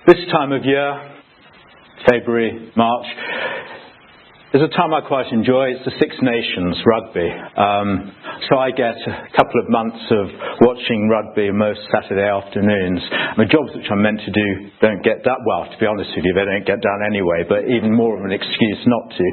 This time of year, February, March, is a time I quite enjoy. It's the Six Nations rugby. So I get a couple of months of watching rugby most Saturday afternoons. My jobs, which I'm meant to do, don't get that well. To be honest with you, they don't get done anyway, but even more of an excuse not to.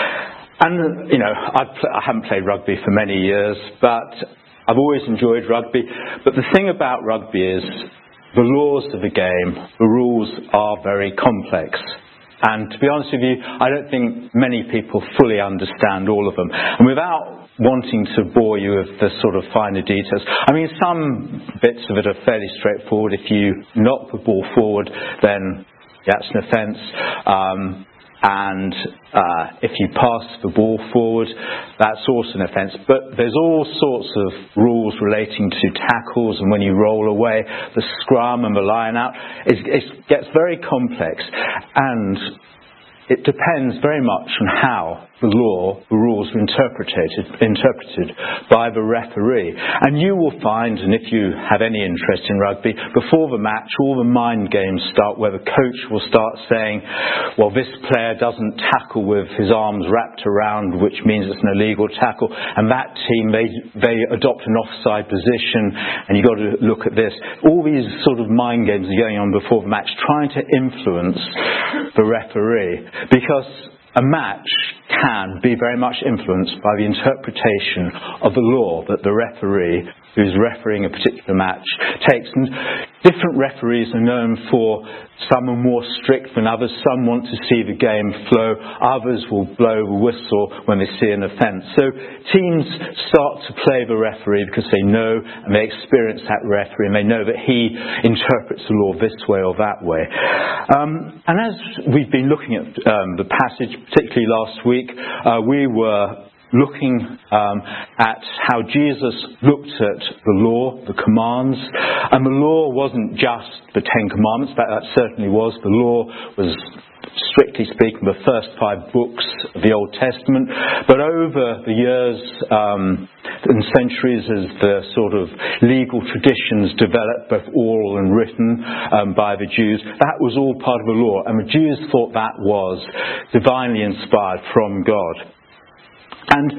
And, you know, I haven't played rugby for many years, but I've always enjoyed rugby. But the thing about rugby is the laws of the game, the rules are very complex. And to be honest with you, I don't think many people fully understand all of them. And without wanting to bore you with the sort of finer details, I mean, some bits of it are fairly straightforward. If you knock the ball forward, then that's an offence. And if you pass the ball forward, that's also an offence. But there's all sorts of rules relating to tackles and when you roll away, the scrum and the line out. It gets very complex, and it depends very much on how the rules are interpreted by the referee. And you will find, and if you have any interest in rugby, before the match all the mind games start, where the coach will start saying, well, this player doesn't tackle with his arms wrapped around, which means it's an illegal tackle, and that team, they adopt an offside position, and you've got to look at this. All these sort of mind games are going on before the match, trying to influence the referee, because a match can be very much influenced by the interpretation of the law that the referee who's refereeing a particular match takes. And different referees are known for, some are more strict than others, some want to see the game flow, others will blow the whistle when they see an offence. So teams start to play the referee because they know and they experience that referee, and they know that he interprets the law this way or that way. And as we've been looking at the passage, particularly last week, we were looking at how Jesus looked at the law, the commands. And the law wasn't just the Ten Commandments, but that certainly was. The law was, strictly speaking, the first 5 books of the Old Testament. But over the years and centuries, as the sort of legal traditions developed, both oral and written, by the Jews, that was all part of the law. And the Jews thought that was divinely inspired from God. And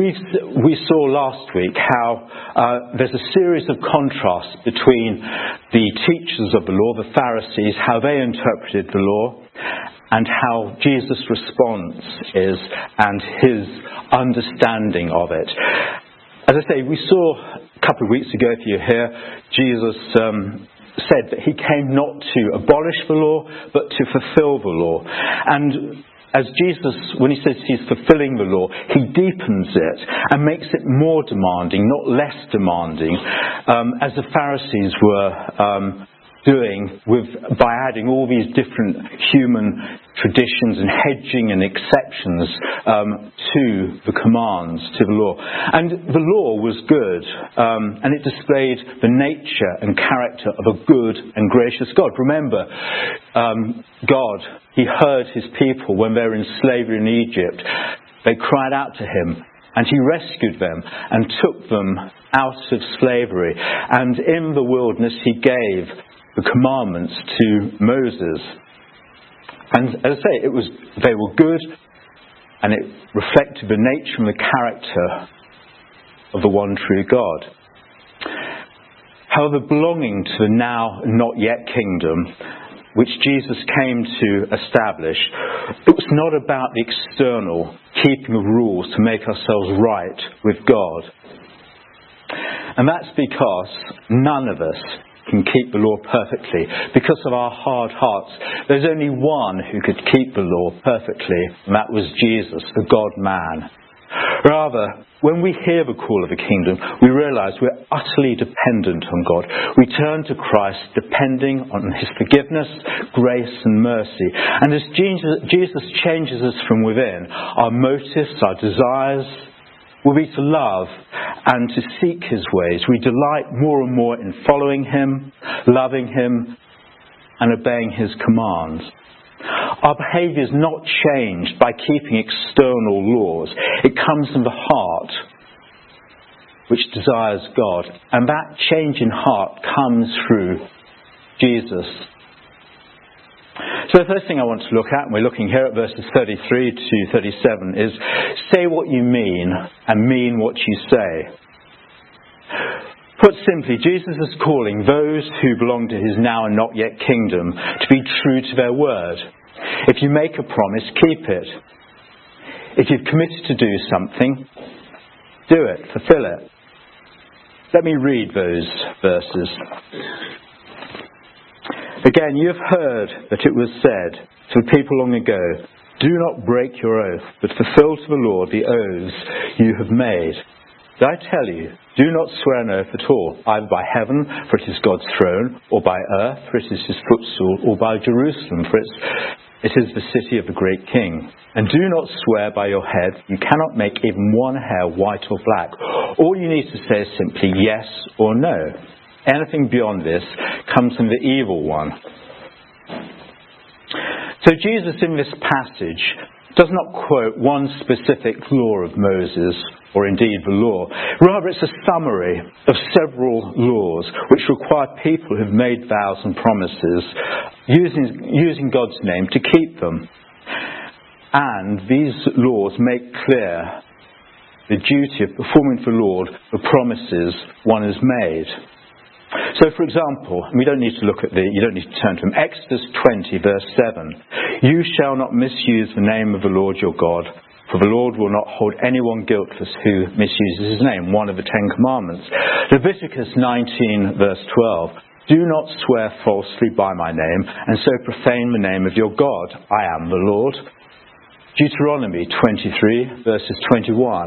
we saw last week how there's a series of contrasts between the teachers of the law, the Pharisees, how they interpreted the law, and how Jesus' response is, and his understanding of it. As I say, we saw a couple of weeks ago, if you're here, Jesus said that he came not to abolish the law, but to fulfill the law. And as Jesus, when he says he's fulfilling the law, he deepens it and makes it more demanding, not less demanding, as the Pharisees were doing by adding all these different human traditions and hedging and exceptions to the commands, to the law. And the law was good, and it displayed the nature and character of a good and gracious God. Remember, God, he heard his people when they were in slavery in Egypt. They cried out to him, and he rescued them and took them out of slavery. And in the wilderness he gave the commandments to Moses. And as I say, they were good, and it reflected the nature and the character of the one true God. However, belonging to the now and not yet kingdom, which Jesus came to establish, it was not about the external keeping of rules to make ourselves right with God. And that's because none of us can keep the law perfectly. Because of our hard hearts, there's only one who could keep the law perfectly, and that was Jesus, the God-man. Rather, when we hear the call of the kingdom, we realise we're utterly dependent on God. We turn to Christ depending on his forgiveness, grace and mercy. And as Jesus changes us from within, our motives, our desires will be to love and to seek his ways. We delight more and more in following him, loving him and obeying his commands. Our behaviour is not changed by keeping external laws. It comes from the heart which desires God. And that change in heart comes through Jesus So the first thing I want to look at, and we're looking here at verses 33 to 37, is say what you mean and mean what you say. Put simply, Jesus is calling those who belong to his now and not yet kingdom to be true to their word. If you make a promise, keep it. If you've committed to do something, do it, fulfill it. Let me read those verses. Again, you have heard that it was said to the people long ago, do not break your oath, but fulfill to the Lord the oaths you have made. Did I tell you, do not swear an oath at all, either by heaven, for it is God's throne, or by earth, for it is his footstool, or by Jerusalem, for it is the city of the great king. And do not swear by your head. You cannot make even one hair white or black. All you need to say is simply yes or no. Anything beyond this comes from the evil one. So Jesus in this passage does not quote one specific law of Moses, or indeed the law. Rather, it's a summary of several laws which require people who've made vows and promises using God's name to keep them. And these laws make clear the duty of performing for the Lord the promises one has made. So, for example, you don't need to turn to them. Exodus 20, verse 7. You shall not misuse the name of the Lord your God, for the Lord will not hold anyone guiltless who misuses his name, one of the Ten Commandments. Leviticus 19, verse 12. Do not swear falsely by my name, and so profane the name of your God. I am the Lord. Deuteronomy 23, verses 21.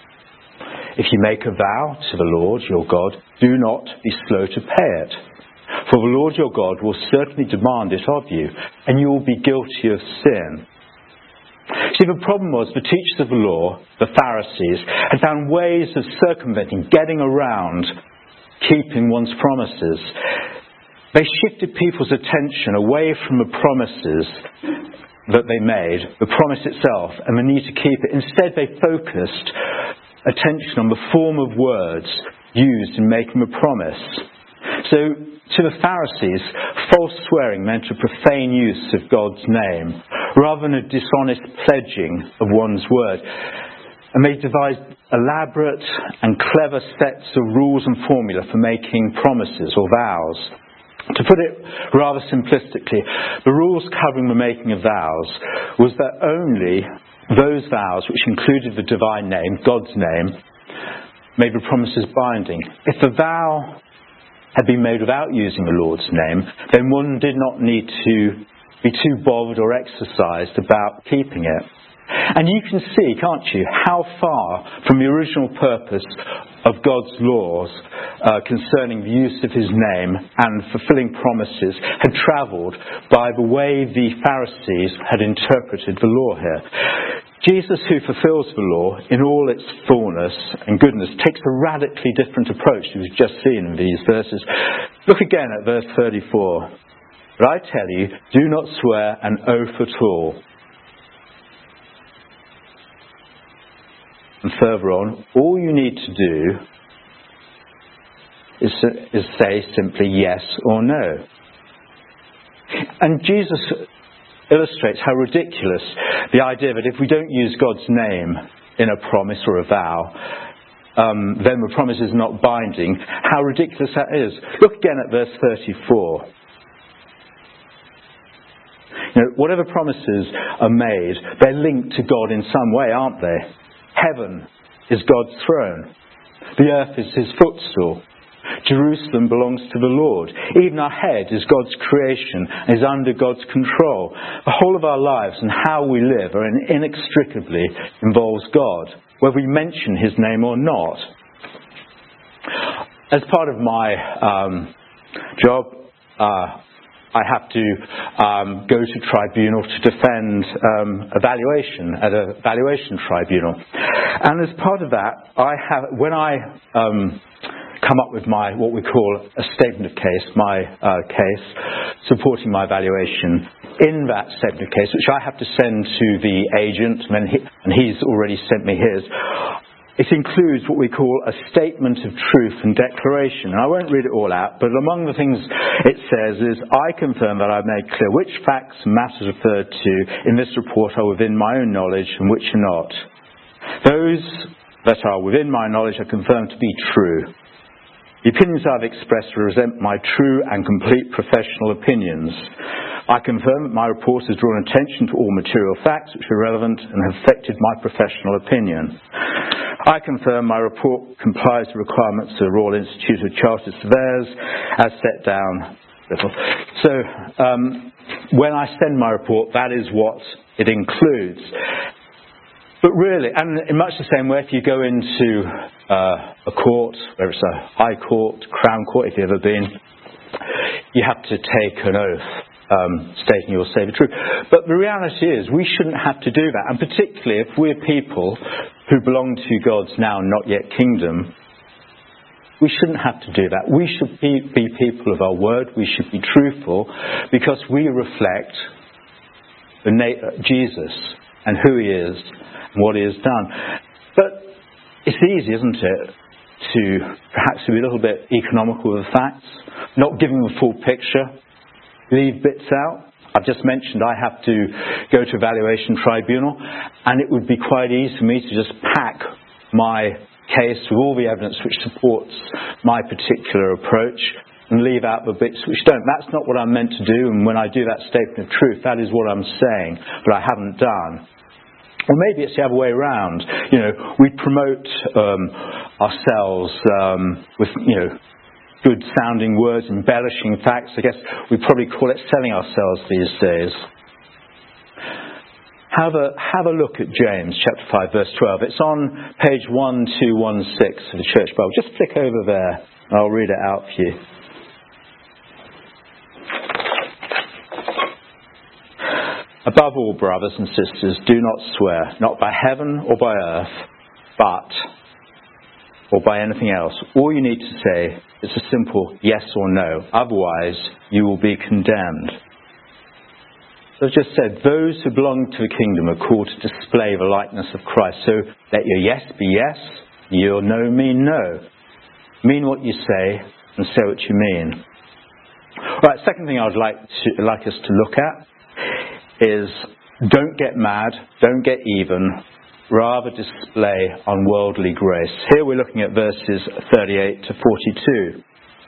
If you make a vow to the Lord your God, do not be slow to pay it. For the Lord your God will certainly demand it of you, and you will be guilty of sin. See, the problem was the teachers of the law, the Pharisees, had found ways of circumventing, getting around, keeping one's promises. They shifted people's attention away from the promises that they made, the promise itself, and the need to keep it. Instead, they focused attention on the form of words used in making the promise. So, to the Pharisees, false swearing meant a profane use of God's name, rather than a dishonest pledging of one's word. And they devised elaborate and clever sets of rules and formula for making promises or vows. To put it rather simplistically, the rules covering the making of vows was that only those vows which included the divine name, God's name, made the promises binding. If the vow had been made without using the Lord's name, then one did not need to be too bothered or exercised about keeping it. And you can see, can't you, how far from the original purpose of God's laws concerning the use of his name and fulfilling promises had travelled by the way the Pharisees had interpreted the law here. Jesus, who fulfills the law in all its fullness and goodness, takes a radically different approach to what we've just seen in these verses. Look again at verse 34. But I tell you, do not swear an oath at all. And further on, all you need to do is say simply yes or no. And Jesus illustrates how ridiculous the idea that if we don't use God's name in a promise or a vow, then the promise is not binding. How ridiculous that is. Look again at verse 34. Whatever promises are made, they're linked to God in some way, aren't they? Heaven is God's throne. The earth is his footstool. Jerusalem belongs to the Lord. Even our head is God's creation and is under God's control. The whole of our lives and how we live inextricably involves God, whether we mention his name or not. As part of my job, I have to go to tribunal to defend evaluation at a valuation tribunal. And as part of that, when I come up with what we call a statement of case, my case supporting my valuation, in that statement of case, which I have to send to the agent, and he's already sent me his, it includes what we call a statement of truth and declaration. And I won't read it all out, but among the things it says is, I confirm that I've made clear which facts and matters referred to in this report are within my own knowledge and which are not. Those that are within my knowledge are confirmed to be true. The opinions I've expressed represent my true and complete professional opinions. I confirm that my report has drawn attention to all material facts which are relevant and have affected my professional opinion. I confirm my report complies with requirements of the Royal Institute of Chartered Surveyors as set down. So when I send my report, that is what it includes. But really, and in much the same way, if you go into a court, whether it's a high court, crown court, if you've ever been, you have to take an oath stating you'll say the truth. But the reality is, we shouldn't have to do that. And particularly if we're people who belong to God's now not yet kingdom, we shouldn't have to do that. We should be people of our word. We should be truthful because we reflect Jesus and who he is and what he has done. But it's easy, isn't it, to perhaps be a little bit economical with the facts, not giving the full picture, leave bits out. I've just mentioned I have to go to evaluation tribunal, and it would be quite easy for me to just pack my case with all the evidence which supports my particular approach and leave out the bits which don't. That's not what I'm meant to do, and when I do that statement of truth, that is what I'm saying, but I haven't done. Or maybe it's the other way around. You know, we promote ourselves with, good sounding words, embellishing facts. I guess we probably call it selling ourselves these days. Have a look at James chapter 5 verse 12. It's on page 1216 of the Church Bible. Just flick over there and I'll read it out for you. Above all, brothers and sisters, do not swear, not by heaven or by earth, or by anything else. All you need to say is a simple yes or no. Otherwise, you will be condemned. So I just said, those who belong to the kingdom are called to display the likeness of Christ. So let your yes be yes, your no mean no. Mean what you say and say what you mean. Right, second thing I would like us to look at is don't get mad, don't get even, rather display unworldly grace. Here we're looking at verses 38 to 42.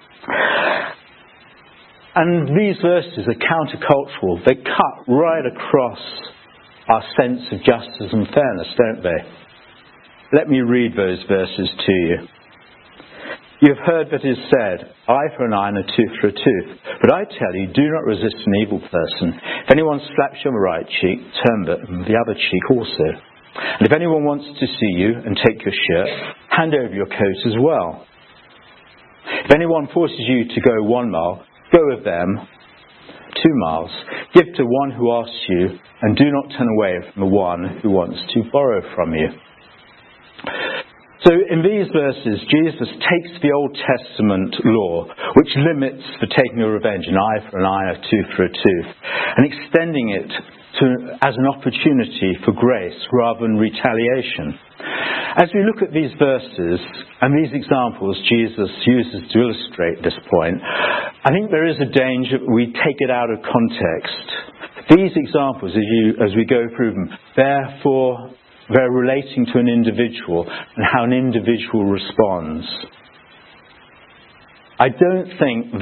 And these verses are countercultural. They cut right across our sense of justice and fairness, don't they? Let me read those verses to you. You have heard that it is said, eye for an eye and a tooth for a tooth. But I tell you, do not resist an evil person. If anyone slaps you on the right cheek, turn the other cheek also. And if anyone wants to see you and take your shirt, hand over your coat as well. If anyone forces you to go 1 mile, go with them 2 miles. Give to one who asks you, and do not turn away from the one who wants to borrow from you. So in these verses, Jesus takes the Old Testament law, which limits the taking of revenge, an eye for an eye, a tooth for a tooth, and extending it as an opportunity for grace rather than retaliation. As we look at these verses and these examples Jesus uses to illustrate this point, I think there is a danger that we take it out of context. These examples, as we go through them, they're relating to an individual and how an individual responds. I don't think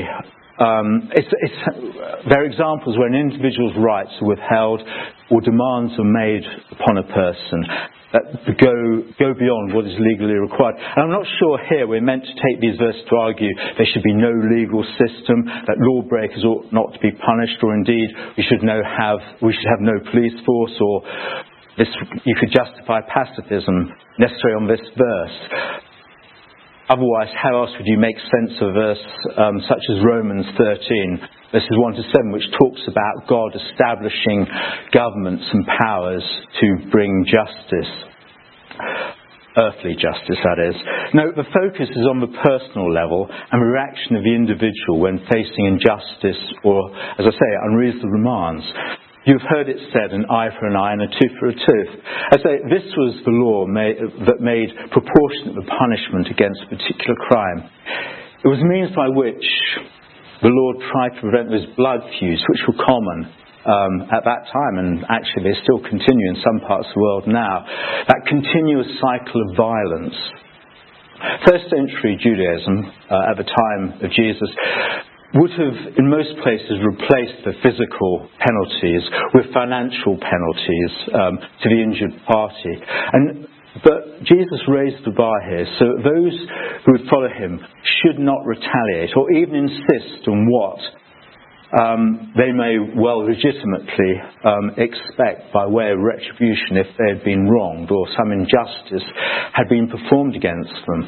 they're examples where an individual's rights are withheld or demands are made upon a person that go beyond what is legally required. And I'm not sure here we're meant to take these verses to argue there should be no legal system, that lawbreakers ought not to be punished, or indeed we should have no police force, or you could justify pacifism necessarily on this verse. Otherwise, how else would you make sense of a verse such as Romans 13, verses 1 to 7, which talks about God establishing governments and powers to bring justice, earthly justice, that is. No, the focus is on the personal level and the reaction of the individual when facing injustice or, as I say, unreasonable demands. You've heard it said, an eye for an eye and a tooth for a tooth. I say this was the law that made proportionate the punishment against a particular crime. It was a means by which the Lord tried to prevent those blood feuds, which were common at that time, and actually they still continue in some parts of the world now. That continuous cycle of violence. First century Judaism, at the time of Jesus, would have, in most places, replaced the physical penalties with financial penalties to the injured party. But Jesus raised the bar here so that those who would follow him should not retaliate or even insist on what they may well legitimately expect by way of retribution if they had been wronged or some injustice had been performed against them.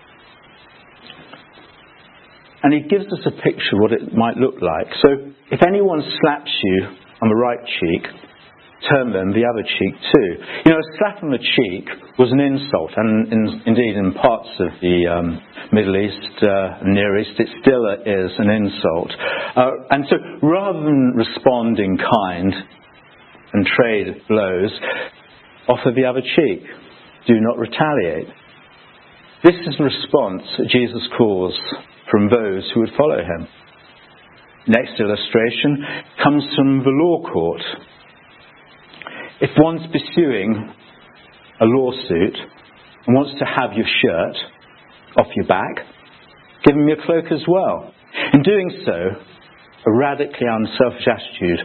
And he gives us a picture of what it might look like. So if anyone slaps you on the right cheek, turn them the other cheek too. You know, a slap on the cheek was an insult, and indeed in parts of the Middle East and Near East it still is an insult. And so rather than respond in kind and trade blows, offer the other cheek. Do not retaliate. This is a response that Jesus calls from those who would follow him. Next illustration comes from the law court. If one's pursuing a lawsuit and wants to have your shirt off your back, give him your cloak as well. In doing so, a radically unselfish attitude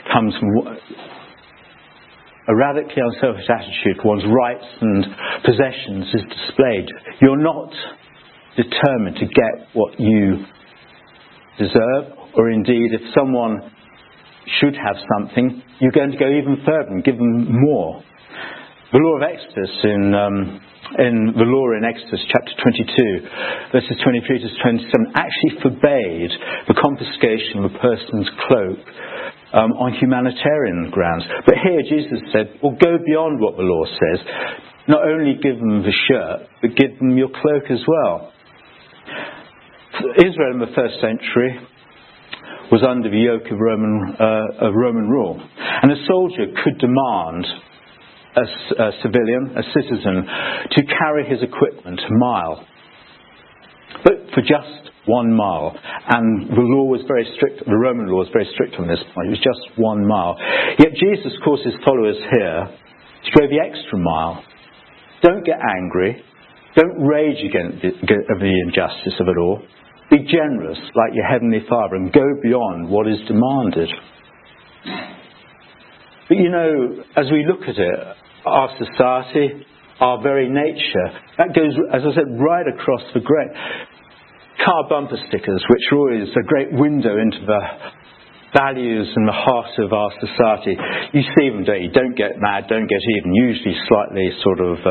to one's rights and possessions is displayed. You're not determined to get what you deserve, or indeed if someone should have something, you're going to go even further and give them more. The law of Exodus in the law in Exodus chapter 22 verses 23 to 27 actually forbade the confiscation of a person's cloak on humanitarian grounds. But here Jesus said, well, go beyond what the law says. Not only give them the shirt, but give them your cloak as well. Israel in the first century was under the yoke of Roman rule. And a soldier could demand a civilian, a citizen, to carry his equipment a mile. But for just 1 mile. And the law was very strict, the Roman law was very strict on this point. It was just 1 mile. Yet Jesus calls his followers here to go the extra mile. Don't get angry. Don't rage against the injustice of it all. Be generous like your Heavenly Father and go beyond what is demanded. But you know, as we look at it, our society, our very nature, that goes, as I said, right across the great car bumper stickers, which are always a great window into the values and the heart of our society. You see them, don't you? Don't get mad, don't get even. Usually slightly sort of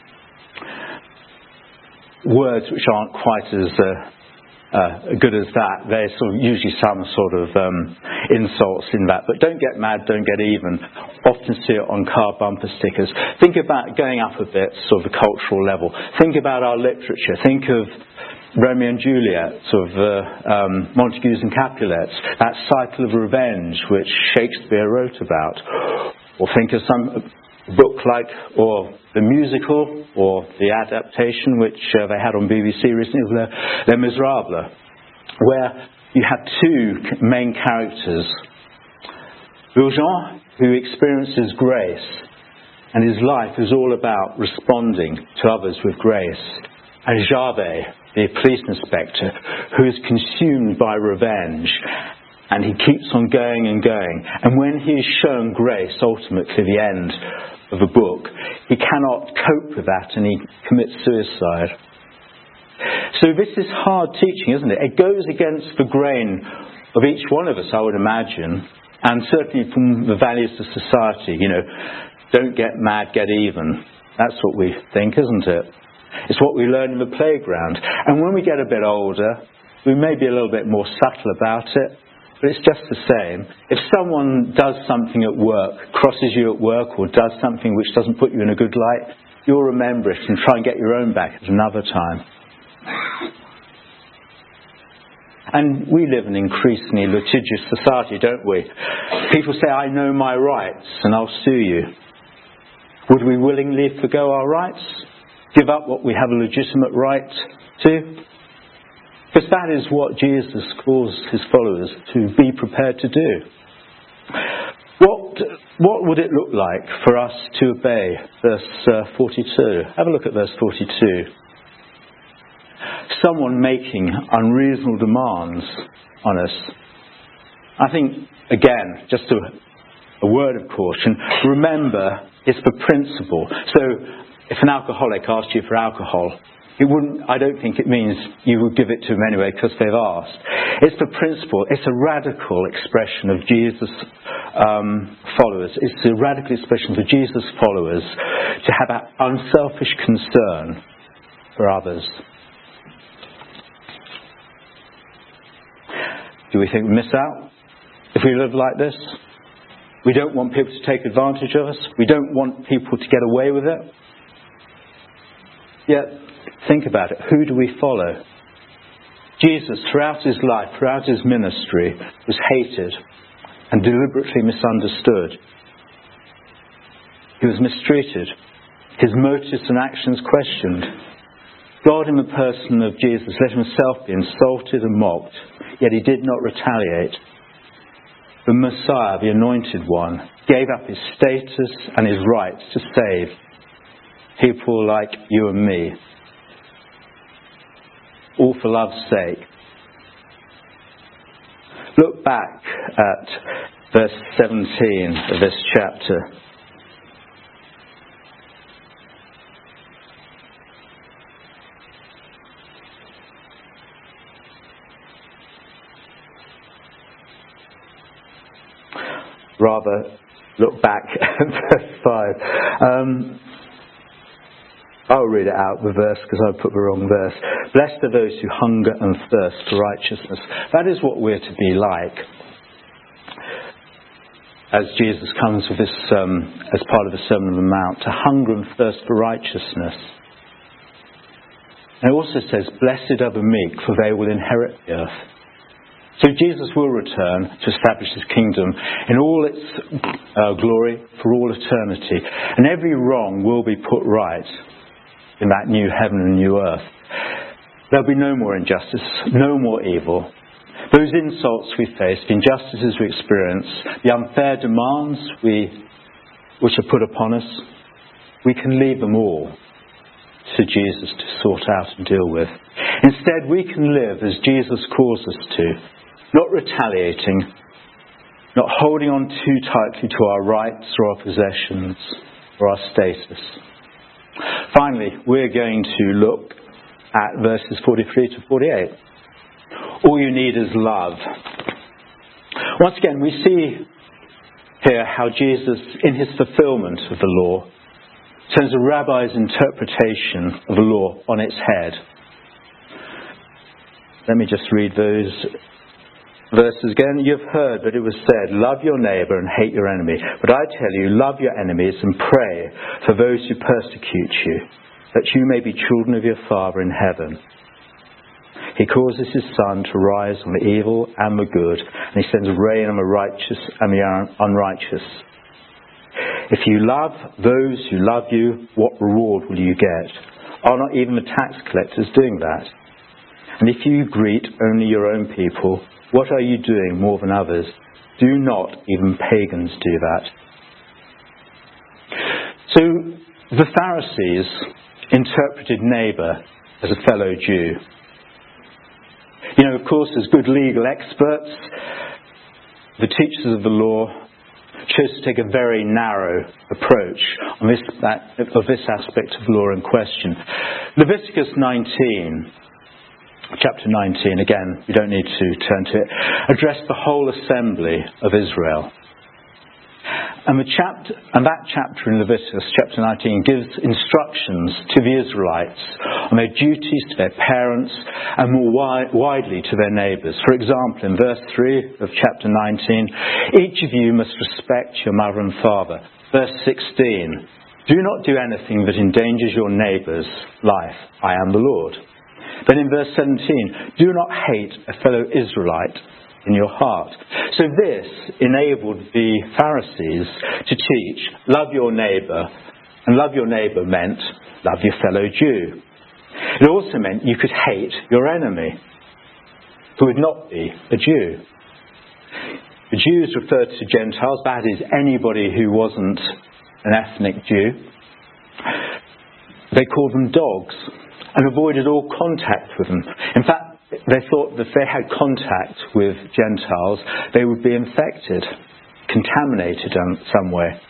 words which aren't quite as good as that. There's sort of usually some sort of insults in that. But don't get mad, don't get even. Often see it on car bumper stickers. Think about going up a bit, sort of the cultural level. Think about our literature. Think of Romeo and Juliet, sort of Montagues and Capulets, that cycle of revenge which Shakespeare wrote about. Or think of some book like, or the musical, or the adaptation which they had on BBC recently, Les Miserables, where you have two main characters. Valjean, who experiences grace, and his life is all about responding to others with grace. And Javert, the police inspector, who is consumed by revenge, and he keeps on going and going. And when he is shown grace, ultimately the end of the book, he cannot cope with that and he commits suicide. So this is hard teaching, isn't it? It goes against the grain of each one of us, I would imagine, and certainly from the values of society. You know, don't get mad, get even. That's what we think, isn't it? It's what we learn in the playground. And when we get a bit older, we may be a little bit more subtle about it, but it's just the same. If someone does something at work, crosses you at work, or does something which doesn't put you in a good light, you'll remember it and try and get your own back at another time. And we live in an increasingly litigious society, don't we? People say, I know my rights and I'll sue you. Would we willingly forgo our rights? Give up what we have a legitimate right to? Because that is what Jesus calls his followers to be prepared to do. What would it look like for us to obey? Verse 42. Have a look at verse 42. Someone making unreasonable demands on us. I think, again, just a word of caution. Remember, it's the principle. So, if an alcoholic asked you for alcohol, I don't think it means you would give it to them anyway because they've asked. It's the principle. It's a radical expression of Jesus' followers. It's a radical expression for Jesus' followers to have that unselfish concern for others. Do we think we miss out if we live like this? We don't want people to take advantage of us. We don't want people to get away with it. Yet, think about it. Who do we follow? Jesus, throughout his life, throughout his ministry, was hated and deliberately misunderstood. He was mistreated. His motives and actions questioned. God, in the person of Jesus, let himself be insulted and mocked, yet he did not retaliate. The Messiah, the Anointed One, gave up his status and his rights to save people like you and me, all for love's sake. Look back at verse 17 of this chapter. Rather, look back at verse 5. I'll read it out, the verse, because I put the wrong verse. Blessed are those who hunger and thirst for righteousness. That is what we're to be like. As Jesus comes with this, as part of the Sermon on the Mount, to hunger and thirst for righteousness. And it also says, blessed are the meek, for they will inherit the earth. So Jesus will return to establish his kingdom in all its glory for all eternity. And every wrong will be put right in that new heaven and new earth. There'll be no more injustice, no more evil. Those insults we face, the injustices we experience, the unfair demands which are put upon us, we can leave them all to Jesus to sort out and deal with. Instead, we can live as Jesus calls us to, not retaliating, not holding on too tightly to our rights or our possessions or our status. Finally, we're going to look at verses 43 to 48. All you need is love. Once again, we see here how Jesus, in his fulfillment of the law, turns the rabbi's interpretation of the law on its head. Let me just read those verses again. You've heard that it was said, love your neighbour and hate your enemy. But I tell you, love your enemies and pray for those who persecute you, that you may be children of your Father in heaven. He causes his sun to rise on the evil and the good, and he sends rain on the righteous and the unrighteous. If you love those who love you, what reward will you get? Are not even the tax collectors doing that? And if you greet only your own people, what are you doing more than others? Do not even pagans do that. So the Pharisees interpreted neighbour as a fellow Jew. You know, of course, as good legal experts, the teachers of the law chose to take a very narrow approach on this aspect of law in question. Leviticus 19, chapter 19, again, we don't need to turn to it, addressed the whole assembly of Israel. And that chapter in Leviticus, chapter 19, gives instructions to the Israelites on their duties to their parents and more widely to their neighbours. For example, in verse 3 of chapter 19, each of you must respect your mother and father. Verse 16, do not do anything that endangers your neighbour's life. I am the Lord. Then in verse 17, do not hate a fellow Israelite in your heart. So this enabled the Pharisees to teach, love your neighbour. And love your neighbour meant love your fellow Jew. It also meant you could hate your enemy, who would not be a Jew. The Jews referred to Gentiles, that is, anybody who wasn't an ethnic Jew. They called them dogs and avoided all contact with them. In fact, they thought that if they had contact with Gentiles, they would be infected, contaminated in some way.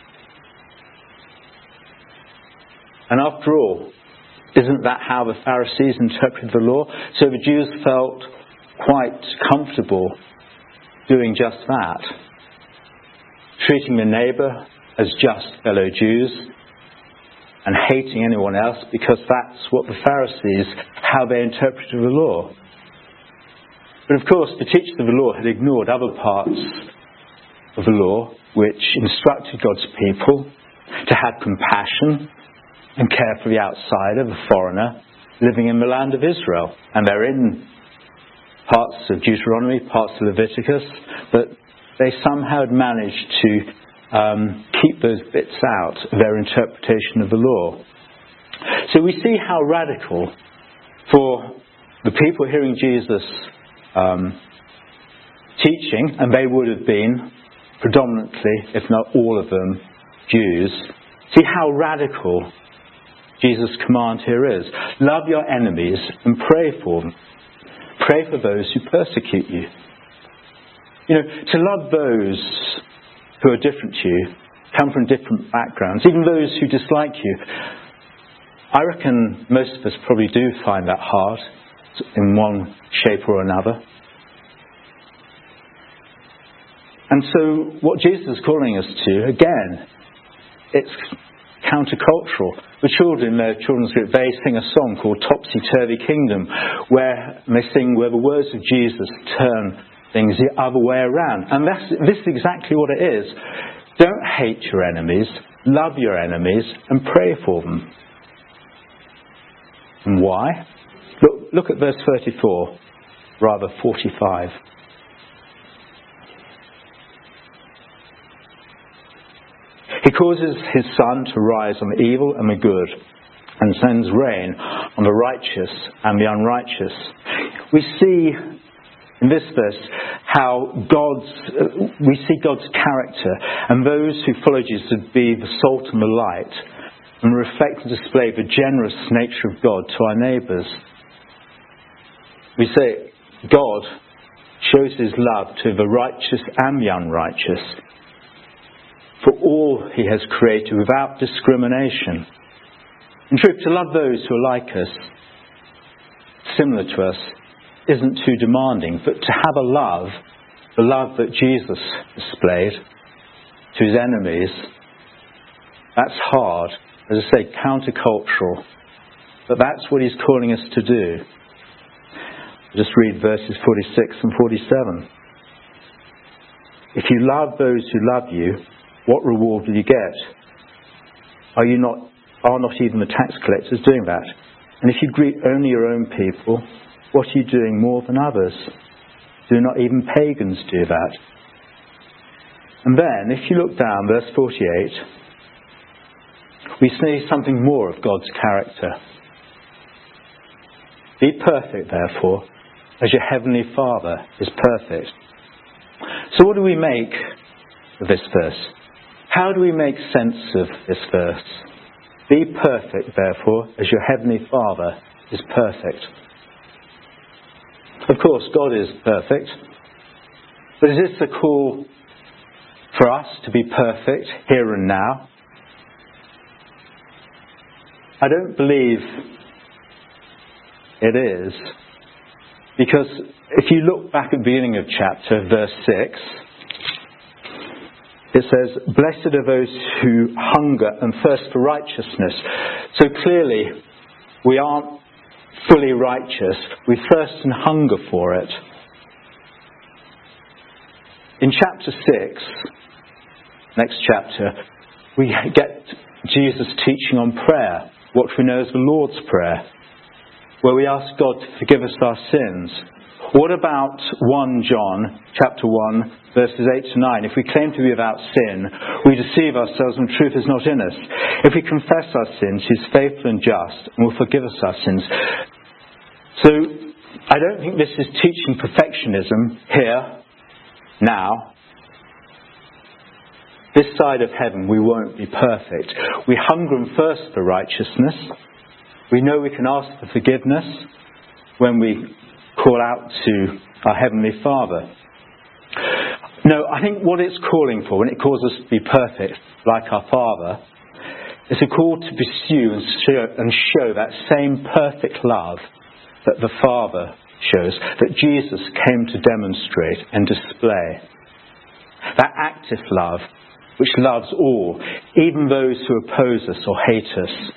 And after all, isn't that how the Pharisees interpreted the law? So the Jews felt quite comfortable doing just that, treating the neighbour as just fellow Jews and hating anyone else, because that's what the Pharisees, how they interpreted the law. But of course, the teachers of the law had ignored other parts of the law which instructed God's people to have compassion and care for the outsider, the foreigner, living in the land of Israel. And they're in parts of Deuteronomy, parts of Leviticus, but they somehow had managed to keep those bits out of their interpretation of the law. So we see how radical, for the people hearing Jesus teaching, and they would have been predominantly, if not all of them, Jews, see how radical Jesus' command here is. Love your enemies and pray for them. Pray for those who persecute you. You know, to love those who are different to you, come from different backgrounds, even those who dislike you. I reckon most of us probably do find that hard in one shape or another. And so what Jesus is calling us to, again, it's countercultural. The children, their children's group, they sing a song called Topsy Turvy Kingdom, where they sing where the words of Jesus turn things the other way around. And this is exactly what it is. Don't hate your enemies, love your enemies, and pray for them. And why? Look at verse 34, rather 45. He causes his sun to rise on the evil and the good, and sends rain on the righteous and the unrighteous. We see in this verse how we see God's character, and those who follow Jesus to be the salt and the light, and reflect and display the generous nature of God to our neighbours. We say God shows his love to the righteous and the unrighteous, for all he has created without discrimination. In truth, to love those who are like us, similar to us, isn't too demanding, but to have the love that Jesus displayed to his enemies, that's hard, as I say, countercultural, but that's what he's calling us to do. Just read verses 46 and 47. If you love those who love you, what reward will you get? Are not even the tax collectors doing that? And if you greet only your own people, what are you doing more than others? Do not even pagans do that? And then, if you look down, verse 48, we see something more of God's character. Be perfect, therefore, as your heavenly Father is perfect. So what do we make of this verse? How do we make sense of this verse? Be perfect, therefore, as your heavenly Father is perfect. Of course, God is perfect. But is this a call for us to be perfect here and now? I don't believe it is. Because if you look back at the beginning of chapter, verse 6, it says, blessed are those who hunger and thirst for righteousness. So clearly, we aren't fully righteous. We thirst and hunger for it. In chapter 6, next chapter, we get Jesus teaching on prayer, what we know as the Lord's Prayer. where we ask God to forgive us our sins? What about 1 John chapter 1 verses 8 to 9? If we claim to be without sin, we deceive ourselves and truth is not in us. If we confess our sins, He is faithful and just and will forgive us our sins. So I don't think this is teaching perfectionism here, now. This side of heaven we won't be perfect. We hunger and thirst for righteousness. We know we can ask for forgiveness when we call out to our Heavenly Father. No, I think what it's calling for, when it calls us to be perfect like our Father, is a call to pursue and show that same perfect love that the Father shows, that Jesus came to demonstrate and display. That active love which loves all, even those who oppose us or hate us.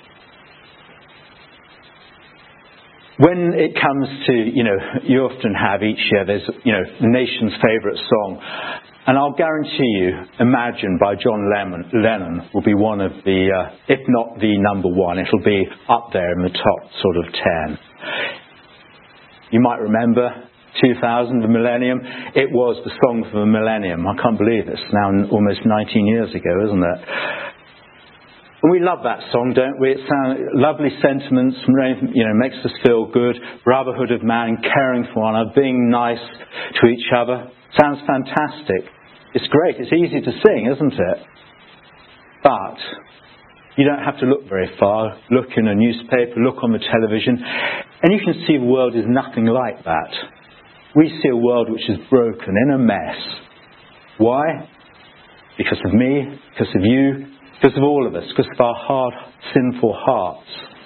When it comes to, you often have each year, there's, the nation's favourite song. And I'll guarantee you, Imagine by John Lennon will be one of the, if not the number one, it'll be up there in the top sort of 10. You might remember 2000, the millennium. It was the song for the millennium. I can't believe it's now almost 19 years ago, isn't it? And we love that song, don't we? It sounds lovely sentiments, makes us feel good. Brotherhood of man, caring for one another, being nice to each other. Sounds fantastic. It's great. It's easy to sing, isn't it? But you don't have to look very far. Look in a newspaper, look on the television, and you can see the world is nothing like that. We see a world which is broken, in a mess. Why? Because of me, because of you, because of all of us, because of our hard, sinful hearts.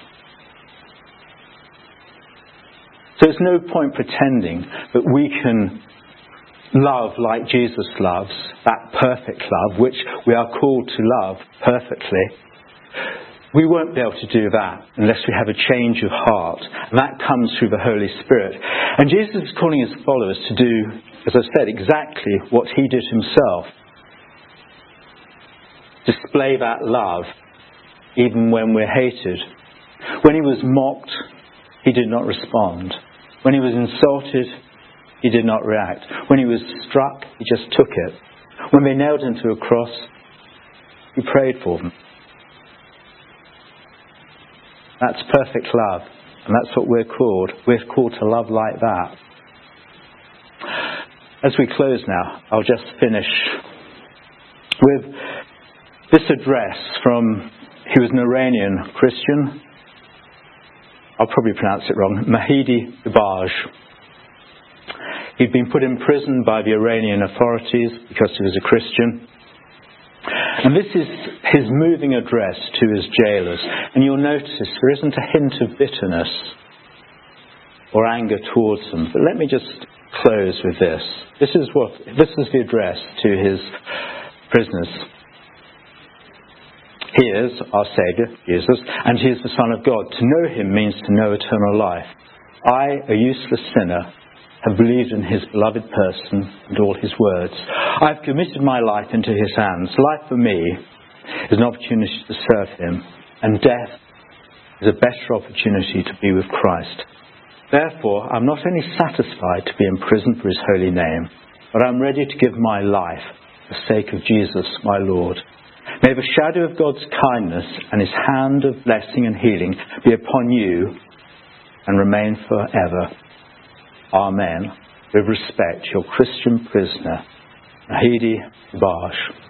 So it's no point pretending that we can love like Jesus loves, that perfect love, which we are called to love perfectly. We won't be able to do that unless we have a change of heart. And that comes through the Holy Spirit. And Jesus is calling His followers to do, as I said, exactly what He did Himself. Display that love even when we're hated. When He was mocked, He did not respond. When He was insulted, He did not react. When He was struck, He just took it. When they nailed Him to a cross, He prayed for them. That's perfect love. And that's what we're called. We're called to love like that. As we close now, I'll just finish with this address from, he was an Iranian Christian. I'll probably pronounce it wrong. Mahdi Ibaj. He'd been put in prison by the Iranian authorities because he was a Christian. And this is his moving address to his jailers. And you'll notice there isn't a hint of bitterness or anger towards them. But let me just close with this. This is the address to his prisoners. He is our Saviour, Jesus, and He is the Son of God. To know Him means to know eternal life. I, a useless sinner, have believed in His beloved person and all His words. I have committed my life into His hands. Life for me is an opportunity to serve Him, and death is a better opportunity to be with Christ. Therefore, I'm not only satisfied to be in prison for His holy name, but I'm ready to give my life for the sake of Jesus, my Lord. May the shadow of God's kindness and His hand of blessing and healing be upon you and remain forever. Amen. With respect, your Christian prisoner, Mahdi Ibaj.